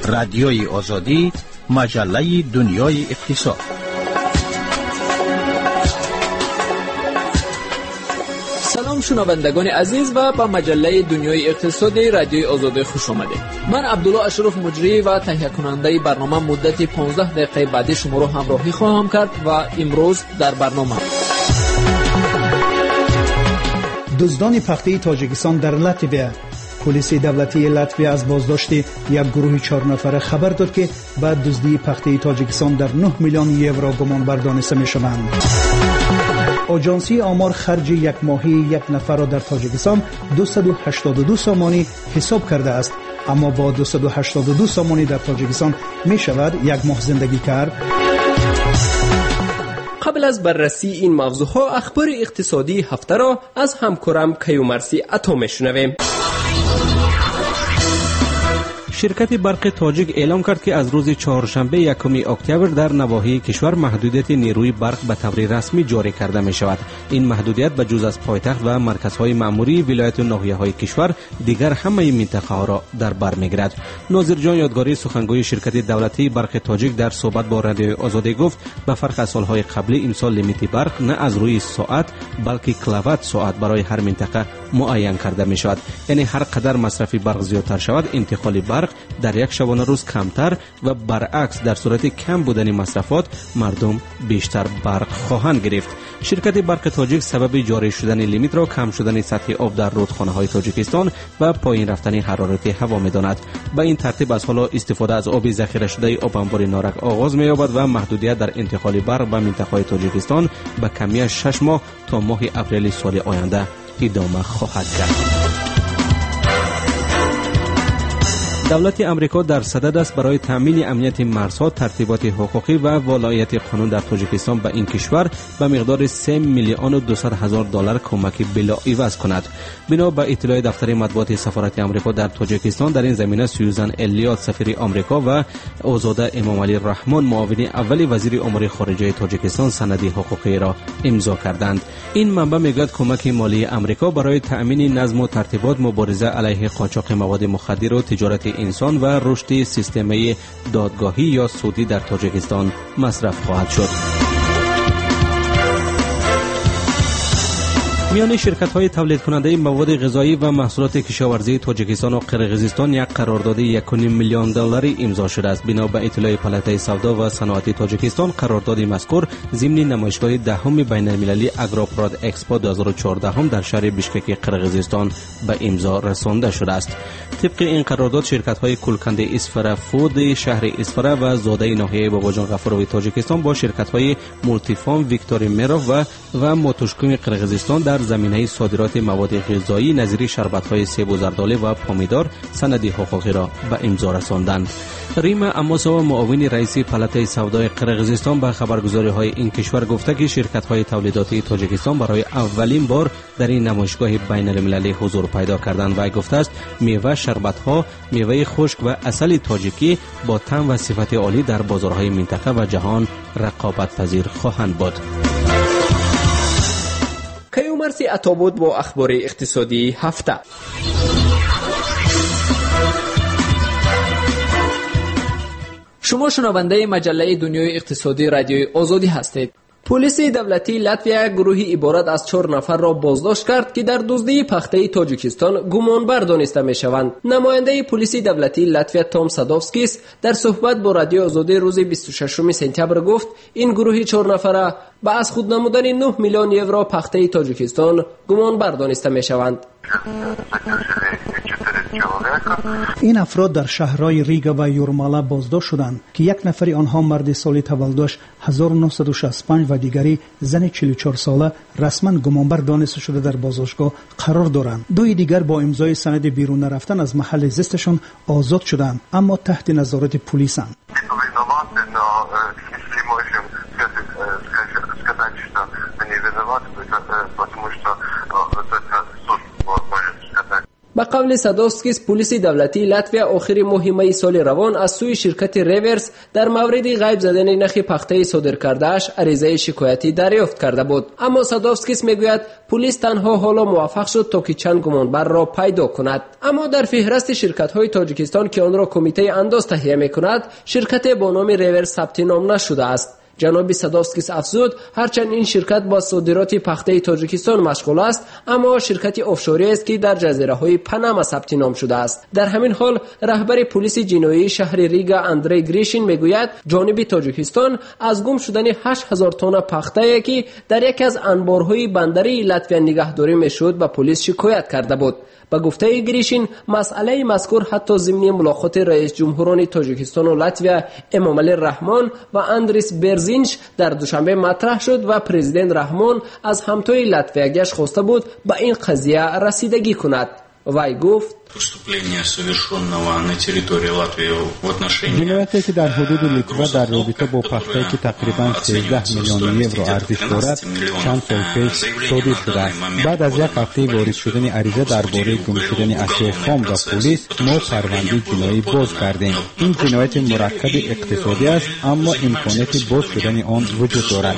رادیوی آزادی، مجله دنیای اقتصاد. سلام شنوندگان عزیز و با مجله دنیای اقتصادی رادیوی آزادی خوش آمدید. من عبدالله اشرف مجری و تهیه کننده برنامه مدت 15 دقیقه بعد شما را همراهی خواهم کرد و امروز در برنامه دزدان پخته تاجیکستان در لاتویا. پلیس دولتی لاتویا از بازداشت یک گروه 4 نفره خبر داد که بعد دزدی پخته تاجیکستان در 9 میلیون یورو گمان بر دانسته می‌شوند. آژانسی آمار خرج یک ماهی یک نفر را در تاجیکستان 282 سامانی حساب کرده است، اما با 282 سامانی در تاجیکستان می شود یک ماه زندگی کرد. قبل از بررسی این موضوعها اخبار اقتصادی هفته را از همکارم کیومرثی عطا میشنویم. شرکت برق تاجیک اعلام کرد که از روز چهارشنبه 1 اکتبر در نواحی کشور محدودیت نیروی برق به طور رسمی جاری کرده می شود. این محدودیت به جز از پایتخت و مرکزهای مأموری ولایت و ناحیه‌های کشور دیگر همه منطقه ها را در بر می‌گیرد. ناظر جان یادگاری سخنگوی شرکت دولتی برق تاجیک در صحبت با رادیوی آزادی گفت به فرق از سالهای قبلی امسال لیمیت برق نه از روی ساعت بلکه کیلووات ساعت برای هر منطقه معین کرده می شود. یعنی هر قدر مصرف برق زیادتر شود انتقال برق در یک شبانه روز کمتر و برعکس در صورت کم بودن مصرفات مردم بیشتر برق خواهند گرفت. شرکت برق تاجیک سبب جاری شدن لیمیت را کم شدن سطح آب در رودخانه‌های تاجیکستان و پایین رفتن حرارت هوا می‌داند. به این ترتیب از حالا استفاده از آب ذخیره شده آب انبار نارک آغاز می‌یابد و محدودیت در انتقال برق به منطقه‌های تاجیکستان به کمی 6 ماه تا ماه اپریل سال آینده ادامه خواهد کرد. دولت امریکا در صدد است برای تامین امنیت مرزها ترتیبات حقوقی و ولایت قانون در تاجیکستان به این کشور به مقدار 3 میلیون و 200 هزار دلار کمک بلاعوض کند. بنا به اطلاع دفتر مطبوعات سفارت امریکا در تاجیکستان در این زمینه سوزان الیات سفیر امریکا و آزاده امام علی رحمان معاون اول وزیر امور خارجه تاجیکستان سند حقوقی را امضا کردند. این منبع میگوید کمک مالی امریکا برای تامین نظم و ترتیبات مبارزه علیه قاچاق مواد مخدر و تجارت انسان و رشد سیستم دادگاهی یا سودی در تاجیکستان مصرف خواهد شد. میان شرکت‌های تولید کننده مواد غذایی و محصولات کشاورزی تاجیکستان و قرقیزستان یک قرارداد 1.5 میلیون دلاری امضا شده است. بنا به اطلاع پالاتای سودا و صنعت تاجیکستان قرارداد مذکور ضمن نمایشگاه دهم بین‌المللی اگروپراد اکسپو 2014 در شهر بشکک قرقیزستان به امضا رسانده شده است. طبق این قرارداد شرکت‌های کلکنده اسفره فود شهر اسفره و زاده ناحیه باباجان غفاروی تاجیکستان با شرکت‌های مولتیفام ویکتوری میروف و موتوشکوم قرقیزستان در زمینه صادرات مواد غذایی نظیر شربت‌های سیب و زردالو و پامیدار سند حقوقی را به امضا رساندند. ریم اماسا معاون رئیس پالاتای سودای قرقیزستان به خبرگزاری‌های این کشور گفته که شرکت‌های تولیداتی تاجیکستان برای اولین بار در این نمایشگاه بین‌المللی حضور پیدا کردند و گفته است میوه، شربت‌ها، میوه خشک و عسل تاجیکی با طعم و صفت عالی در بازارهای منطقه و جهان رقابت پذیر خواهند بود. کیومرثی عطا بود با اخبار اقتصادی هفته. شما شنونده مجله دنیای اقتصادی رادیوی آزادی هستید. پلیس دولتی لاتویا گروهی عبارت از 4 نفر را بازداشت کرد که در دزدی پخته تاجیکستان گمانبر دانسته میشوند. نماینده پلیس دولتی لاتویا توم سادوفسکیس در صحبت با رادیو آزادی روز 26 سپتامبر گفت این گروهی 4 نفره با از خود نمودن 9 میلیون یورو پخته تاجیکستان گمانبر دانسته میشوند. این افراد در شهرهای ریگا و یورمالا بازداشت شدند که یک نفری آنها مرد سال تولدش 1965 و دیگری زن 44 ساله رسما گمانبر دانسته شده در بازداشتگاه قرار دارند. دوی دیگر با امضای سند بیرون رفتن از محل زیستشان آزاد شدند اما تحت نظارت پلیسند. به قول سادوفسکیس، پلیس دولتی لاتویا آخر ماه می سال روان از سوی شرکت ریورس در مورد غیب زدن نرخ پخته صادر کرده‌اش عریضه شکایتی دریافت کرده بود. اما سادوفسکیس میگوید پلیس تنها حالا موفق شد تا که چند گمانبر را پیدا کند. اما در فهرست شرکت‌های تاجیکستان که آن را کمیته انداز تهیه می‌کند، شرکت با نام ریورس ثبت نام نشده است. جناب سادوفسکیس افزود هرچند این شرکت با صادرات پخته تاجیکستان مشغول است، اما شرکتی آفشوری است که در جزیره‌های پاناما ثبت نام شده است. در همین حال رهبر پلیس جنایی شهر ریگا اندری گریشین میگوید جانب تاجیکستان از گم شدن 8000 تن پخته که در یکی از انبارهای بندری لاتویا نگهداری میشد به پلیس شکایت کرده بود. با گفته گریشین مسئله مذکور حتی ضمن ملاقات رئیس جمهوران تاجیکستان و لاتویا امامعلی رحمان و اندریس برزینش در دوشنبه مطرح شد و پرزیدنت رحمان از همتای لاتویاگیش خواسته بود به این قضیه رسیدگی کند. وی گفت جنایتی که در حدود لیتوا در رابطه با پخته که تقریباً 13 میلیون یورو ارزش دارد چند سال پیش صادر شده است. بعد از یک هفته وارد شدن عریضه درباره گم شدن اشیاء خام و پلیس ما پرونده جنایی باز کردیم. این جنایت مرکب اقتصادی است اما امکانات باز شدن آن وجود دارد.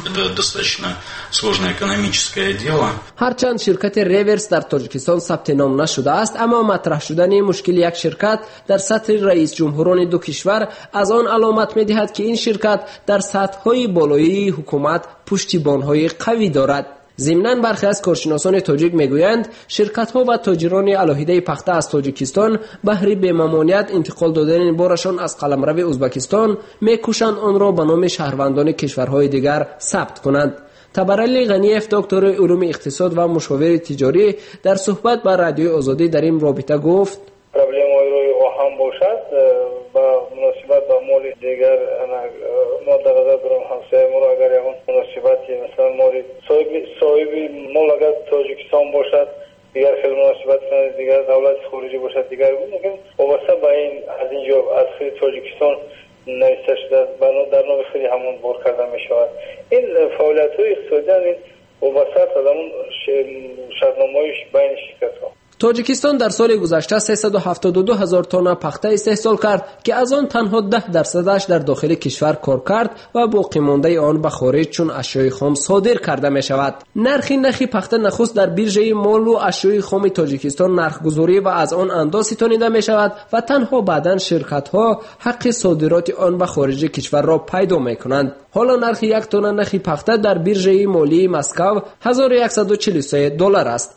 هرچند شرکت ریورس در تاجیکستان ثبت نام نشده است، اما مطرح شدن مشکل یک شرکت در سطح رئیس جمهوران دو کشور از آن علامت می‌دهد که این شرکت در سطح‌های بالایی حکومت پشتیبان‌های قوی دارد. ضمناً برخی از کارشناسان تاجیک میگویند شرکت‌ها و تاجران علاهیده پخته از تاجیکستان بهر بی‌ممانعت انتقال دادن بارشان از قلمرو ازبکستان می‌کوشند آن را به نام شهروندان کشورهای دیگر ثبت کنند. تبرعلی غنیف دکتر علوم اقتصاد و مشاور تجاری در صحبت با رادیو آزادی در این رابطه گفت پروبلم‌های روی هم باشد با مناسبت با مال دیگر ما در نظر دارم همسایه ما اگر اون مناسبتی مثلا مال صاحب مال اگر تاجیکستان باشد دیگر خیلی مناسبت کنند، دیگر دولت خارجی باشد دیگر ممکن وابسته به این از اینجا از خیلی تاجیکستان نوشته شده در نام خیلی همون بار کرده می شود. این فعالیت های اقتصادی این وابسته از همون شرطنامه‌هایش بین شرکت ها. تاجیکستان در سال گذشته 372,000 تن پخته استحصال کرد که از آن تنها 10% در داخل کشور کار کرد و باقی مانده آن به خارج چون اشیاء خام صادر کرده می شود. نرخ پخته نخست در بیرژه مال و اشیاء خام تاجیکستان نرخ‌گذاری و از آن انداز ستانیده می شود و تنها بعداً شرکت ها حق صادرات آن به خارج کشور را پیدا می کنند. حالا نرخ یک تن نرخ پخته در بیرژه مالی مسکو $1143 است.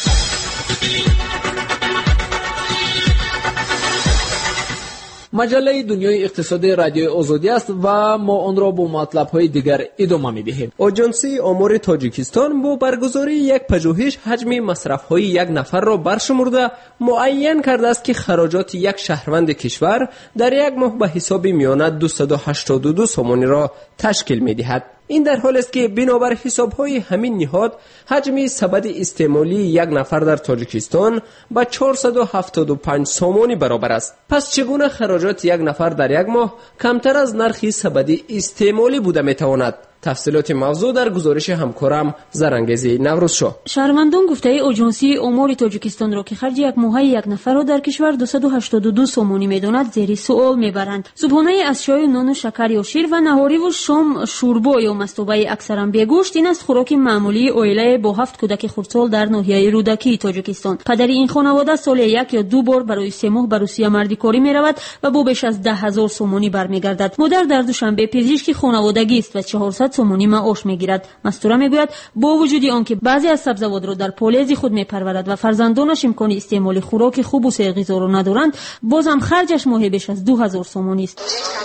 مجله دنیای اقتصادی رادیو آزادی است و ما آن را با مطلب‌های دیگر ادامه می‌دهیم. آژانسی آمار تاجیکستان با برگزاری یک پژوهش حجم مصرف‌های یک نفر را برشمرده معین کرده است که خراجات یک شهروند کشور در یک ماه به حساب میانه 282 سومانی را تشکیل می‌دهد. این در حالی است که بنابر حساب‌های همین نهاد حجم سبد استعمالی یک نفر در تاجیکستان با 475 سومانی برابر است. پس چگونه خراجات یک نفر در یک ماه کمتر از نرخ سبد استعمالی بوده میتواند؟ تفصیلات موضوع در گزارش همکارم زرنگزی نوروزشاه. شهروندان گفته آژانسی آمار تاجیکستان را که خرج یک ماهه یک نفر را در کشور 282 سومانی میداند زیر سوال میبرند. صبحانه از چای و نان و شکر یا شیر و نهاری و شام شوربا یا مستوبه اکثرا بیگوشت این است خوراک معمولی عائله با 7 کودک خردسال در ناحیه رودکی تاجیکستان. پدر این خانواده سال یک یا دو بار برای 3 ماه به روسیه مردکاری میرود و با بیش از 10,000 سومانی برمیگردد. مادر در دوشنبه پزشک خانوادگی است و 400 سومانی معاش میگیرد. مستوره میگوید با وجود آنکه بعضی از سبزوات را در پالیز خود میپرورد و فرزندانش امکان استعمال خوراک خوب و سیر غذا را ندارند، بازم خرجش ماهی بیش از 2,000 سومانی است.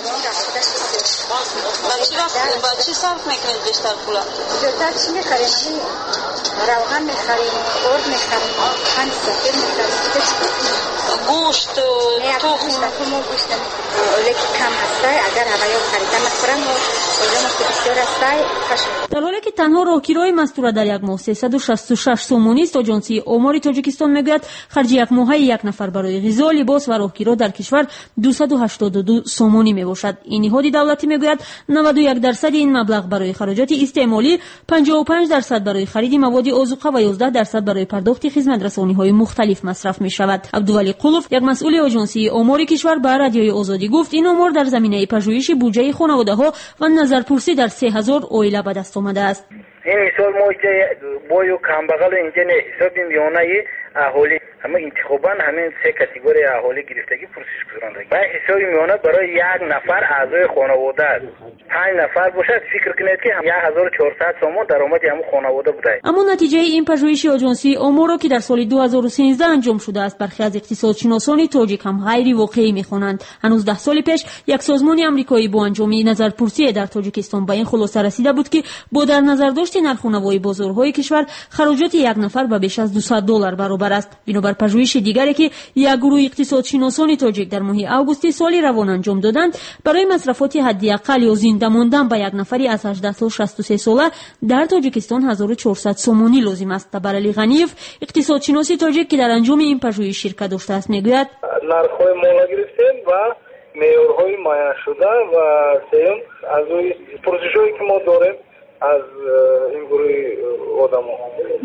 چی صرف میکنید بیشتر پولا؟ زیادتر چی میخریم؟ روغن میخریم، ارد میخریم، خند سفید میخریم. گوشت تخم گوشت که کم هست اگر هوایی خریدن نخورم و اونم بسیار است. در حالی که تنها راهگیرای مستور در یک ماه 366 سومونی است، آژانسی آمار تاجیکستان میگوید خرج یک ماهه یک نفر برای غذا، لباس و راهگیرا در کشور 282 سومونی میباشد. این نهاد دولتی میگوید 91% این مبلغ برای خراجات استعمالی، 55% برای خرید مواد آذوقه و 11% برای پرداخت خدمات رسانی‌های مختلف مصرف میشود. عبدالولی قلوف، یک مسئول آژانسی آمار کشور، به رادیوی آزادی گفت این آمار در زمینه پژوهش بودجه خانواده‌ها و نظرپرسی در 3000 عائله به دست آمده است. این مثال ما بای و کمبغل اینجا نه، حساب میانه اهالی همه انتخاباً همین سه کاتگوری اهالی گرفتگی پرسش گذارنده. و حساب میانه برای یک نفر اعضای خانواده 5 نفر باشد، فکر کنید که 1400 سوم درآمد همون خانواده بوده. اما نتیجه این پژوهش آژانسی آمار که در سال 2013 انجام شده است برخی از اقتصادشناسان تاجیک هم غیر واقعی می‌خوانند. هنوز 10 سال پیش یک سازمان آمریکایی با انجام نظرپرسی در تاجیکستان به این خلاصه رسیده بود که با در نظر داشت نرخ‌ونمای بازارهای کشور خراجات یک نفر به بیش از $200 برابر است. بنابر پژوهش دیگری که یک گروه اقتصادشناسان تاجیک در ماه آگوست سال روان انجام دادند، برای مصرفات حداقل یا زنده ماندن به یک نفری از 18 تا 63 ساله در تاجیکستان 1400 سومونی لازم است. تبرعلی غنیف، اقتصادشناس تاجیک که در انجام این پژوهش شرکت داشته است، میگوید نرخ‌های مالا گرفتیم و معیارهای معین شده و سوم از روی پروسش‌هایی که ما داریم از این گروه آدم‌ها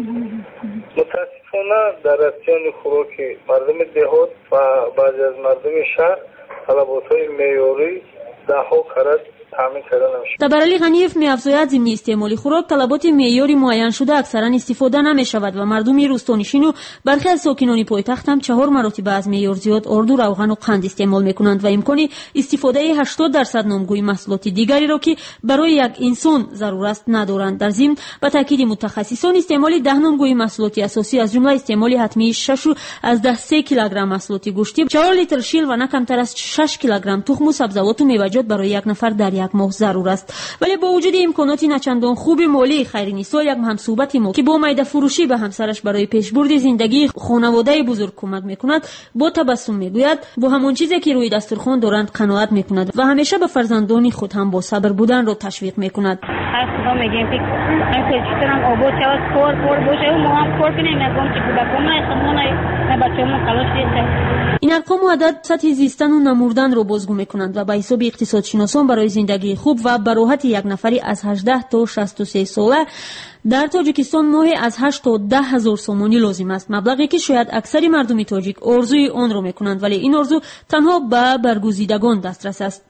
متاسفانه در راسیون خوراک مردم دهات و بعضی از مردم شهر طلبات‌های معیاری ده‌ها کرد تامین کردن نمیشه. تبرعلی غنیف می‌افزاید ضمن استعمال خوراک طلبات معیاری معین شده اکثرا استفاده نمی‌شود و مردم روستانشین و برخی از ساکنان پایتخت هم 4 مرتبه از معیار زیاد آرد و روغن و قند استعمال می‌کنند و امکان استفاده 80% نامگوی محصولات دیگری را که برای یک انسان ضرور است ندارند. در ضمن به تاکید متخصصان استعمال 10 نامگوی محصولات اساسی از جمله استعمال حتمی 6 از 3 کیلوگرم محصولات گوشتی، 4 لیتر شیر و نه کمتر از 6 کیلوگرم تخم و سبزیجات و میوه‌جات برای یک نفر در یک ماه ضرور است. ولی با وجود امکانات نچندان خوب مالی خیرینی سال یک همصحبت ما که با میده فروشی به همسرش برای پیشبرد زندگی خانواده بزرگ کمک میکند با تبسم میگوید با همان چیزی که روی دسترخوان دارند قناعت میکند و همیشه به فرزندان خود هم با صبر بودن را تشویق میکند. ما میگیم که من کلچترم آباد شود کار باشه و ما هم کار کنیم نگم که کودکان خودمون بچه‌مون خلاص شد. این ارقام و عدد سطح زیستن و نمردن را بازگو میکنند و به حساب اقتصادشناسان برای زندگی خوب و براحت یک نفری از 18 تا 63 ساله در تاجیکستان ماهی از 8 تا 10 هزار سومونی لازم است، مبلغی که شاید اکثر مردم تاجیک آرزوی آن را میکنند ولی این آرزو تنها به برگزیدگان دسترس است.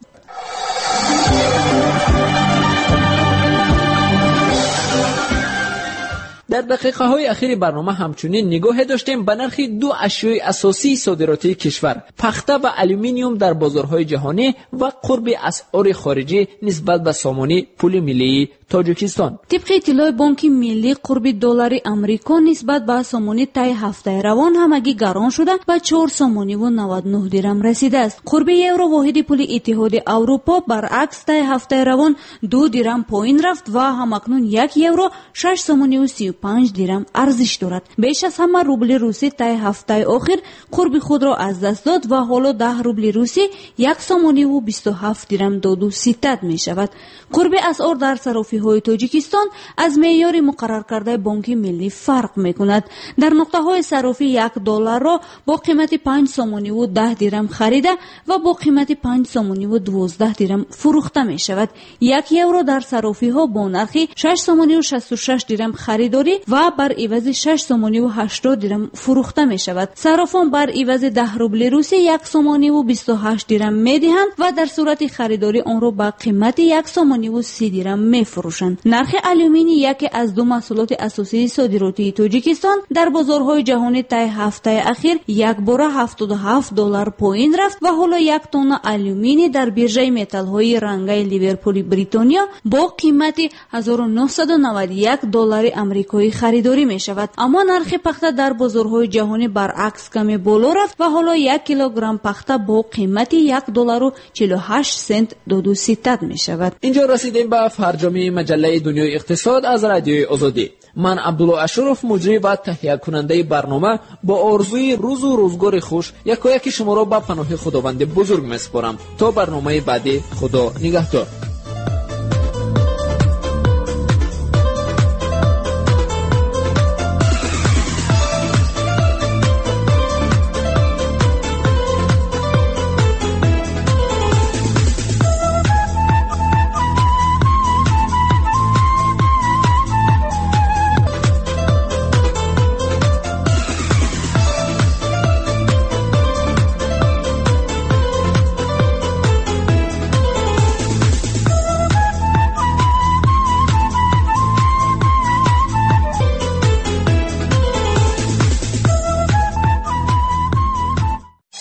در دقیقه های اخیر برنامه همچنین نگاه داشتیم به نرخ 2 اشیاء اساسی صادراتی کشور، پخته و الومینیوم در بازارهای جهانی و قرب اسعار خارجی نسبت به سامانه پول ملی تاجیکستان. طبق اطلاع بانک ملی قرب دلار آمریکا نسبت به سامانه طی هفته روان همگی گران شده و 4 سامانی و 99 درم رسیده است. قرب یورو واحد پول اتحاد اروپا برعکس طی هفته روان 2 درم پایین رفت و همکنون 1 یورو 6 سامانی و 35 درم ارزش دارد. بیش از همه روبل روسی طی هفته آخر قرب خود را از دست داد و حالا 10 روبل روسی 1 سامانی و 27 درم داد و ستد می شود. قرب اسعار در صرافی های تاجیکستان از معیار مقرر کرده بانک ملی فرق می کند. در نقطه های صرافی 1 دلار را با قیمت 5 سامانی و 10 درم خریده و با قیمت 5 سامانی و 12 درم فروخته می شود. 1 یورو در صرافی ها با نرخ 6 سامانی و 66 درم خریداری و بر عوض 6 سامانی و 80 درم فروخته می شود. صرافان بر عوض 10 روبل روسی 1 سامانی و 28 درم می دهند و در صورت خریداری آن را با قیمت 1 سامانی و 30 درم می فروشند. نرخ الومینی یکی از 2 محصولات اساسی صادراتی تاجیکستان در بازارهای جهانی طی هفته اخیر یک باره 77 دلار پایین رفت و حالا 1 تن الومینی در بیرژه متال‌های رنگی لیورپول بریتانیا با قیمت 1991 دلار آمریکایی خریداری می شود. اما نرخ پخته در بازارهای جهانی برعکس کمی بالا رفت و حالا 1 کیلوگرم پخته با قیمت 1 دلار و 48 سنت داد و ستد می شود. اینجا رسیدیم به فرجام مجله دنیای اقتصاد از رادیوی آزادی. من عبدالله اشرف مجری و تهیه کننده برنامه با آرزوی روز و روزگار خوش یکایک شما را به پناه خداوند بزرگ میسپارم. تا برنامه بعدی، خدا نگهدار.